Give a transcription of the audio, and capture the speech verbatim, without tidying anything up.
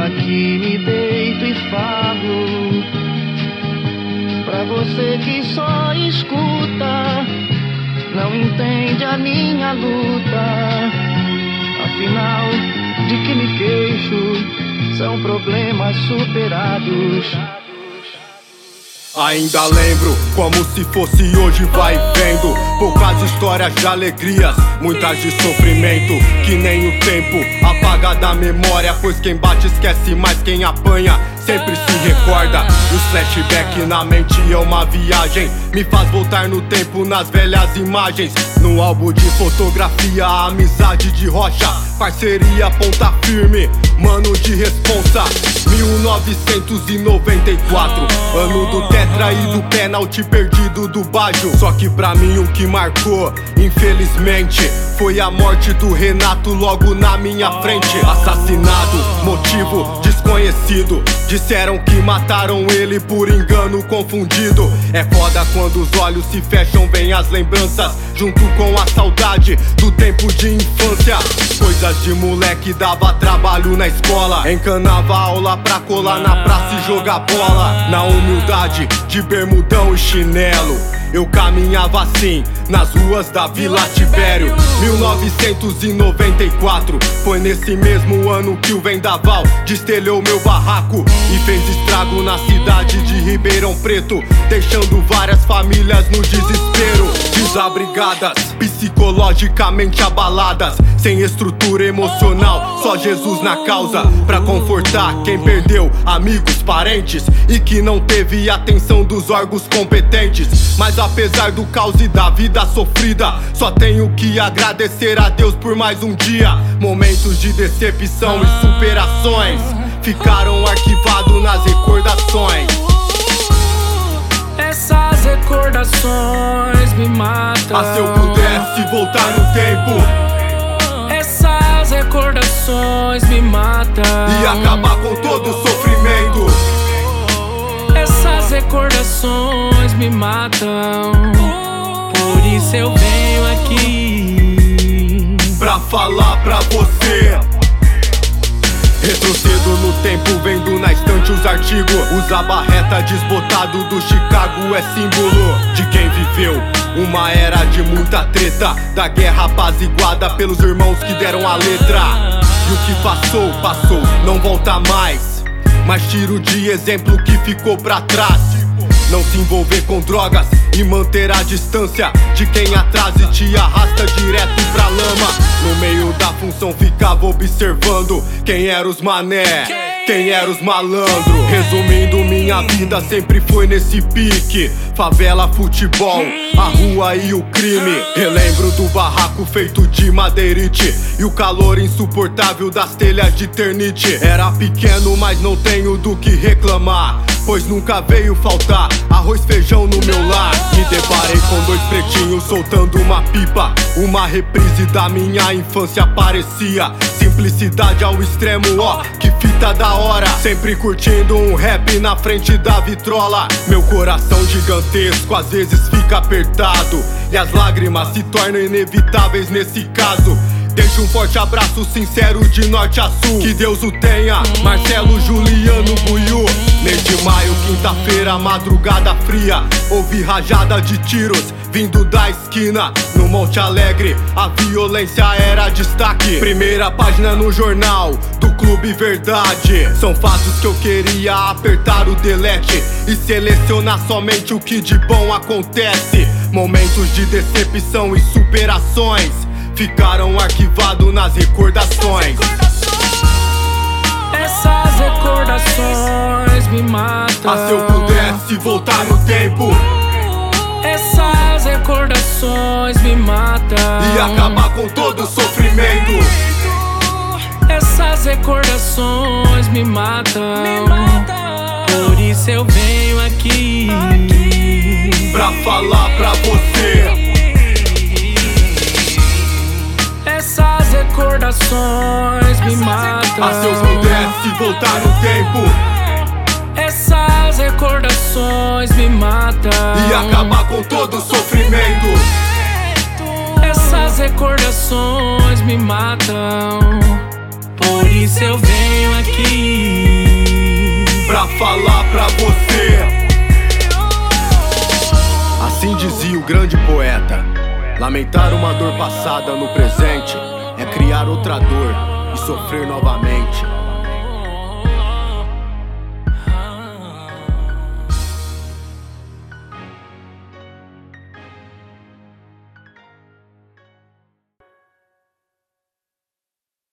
aqui me deito e falo pra você que só escuta, não entende a minha luta. Afinal, de que me queixo, são problemas superados. Ainda lembro, como se fosse hoje, vai vendo. Poucas histórias de alegrias, muitas de sofrimento. Que nem o tempo apaga da memória, pois quem bate esquece, mas quem apanha sempre se recorda. E os flashbacks na mente é uma viagem, me faz voltar no tempo nas velhas imagens. No álbum de fotografia, a amizade de rocha, parceria ponta firme, mano de responsa. Mil novecentos e noventa e quatro, ano do tetra e do pênalti perdido do Baggio. Só que pra mim o que marcou, infelizmente, foi a morte do Renato logo na minha frente. Assassinado, motivo desconhecido, disseram que mataram ele por engano confundido. É foda quando os olhos se fecham, vem as lembranças junto com a saudade do tempo de infância. Coisas de moleque, dava trabalho na escola, encanava aula pra colar na praça e jogar bola. Na humildade de bermudão e chinelo, eu caminhava assim nas ruas da Vila Tibério. Mil novecentos e noventa e quatro, foi nesse mesmo ano que o vendaval destelhou meu barraco e fez estrago na cidade de Ribeirão Preto, deixando várias famílias no desespero. Desabrigadas, psicologicamente abaladas, sem estrutura emocional, só Jesus na causa pra confortar quem perdeu amigos, parentes e que não teve atenção dos órgãos competentes. Mas apesar do caos e da vida sofrida, só tenho que agradecer a Deus por mais um dia. Momentos de decepção e superações ficaram arquivados nas recordações. Essas recordações me matam. Ah, se eu pudesse voltar no tempo, essas recordações me matam e acabar com todo o sofrimento. Essas recordações me matam, por isso eu venho aqui pra falar pra você. Retrocedo no tempo, vendo na estante os artigos. Usa barreta desbotado do Chicago, é símbolo de quem viveu uma era de muita treta, da guerra apaziguada pelos irmãos que deram a letra. E o que passou, passou, não volta mais, mas tiro de exemplo que ficou pra trás. Não se envolver com drogas e manter a distância de quem atrasa e te arrasta direto pra lama. No meio da função ficava observando quem eram os mané, quem eram os malandro. Resumindo, minha vida sempre foi nesse pique: favela, futebol, a rua e o crime. Relembro do barraco feito de madeirite e o calor insuportável das telhas de ternite. Era pequeno, mas não tenho do que reclamar, pois nunca veio faltar arroz, feijão no meu lar. Me deparei com dois pretinhos soltando uma pipa, uma reprise da minha infância parecia. Simplicidade ao extremo, ó, que fita da hora. Sempre curtindo um rap na frente da vitrola. Meu coração gigantesco às vezes fica apertado e as lágrimas se tornam inevitáveis nesse caso. Deixo um forte abraço sincero de norte a sul, que Deus o tenha, Marcelo Juliano Buiú. Mês de maio, quinta-feira, madrugada fria, ouvi rajada de tiros vindo da esquina. No Monte Alegre, a violência era destaque. Primeira página no jornal do Clube Verdade. São fatos que eu queria apertar o delete e selecionar somente o que de bom acontece. Momentos de decepção e superações ficaram arquivados nas recordações. Essas recordações me matam. Ah, se eu pudesse voltar no tempo, essas recordações me matam e acabar com todo o sofrimento. Essas recordações me matam, por isso eu venho aqui pra falar pra você. Essas recordações me matam. Ah, se eu pudesse voltar no tempo, essas recordações me matam e acabar com todo o sofrimento. Essas recordações me matam, por isso isso eu venho aqui pra falar pra você. Assim dizia o grande poeta: lamentar uma dor passada no presente é criar outra dor e sofrer novamente.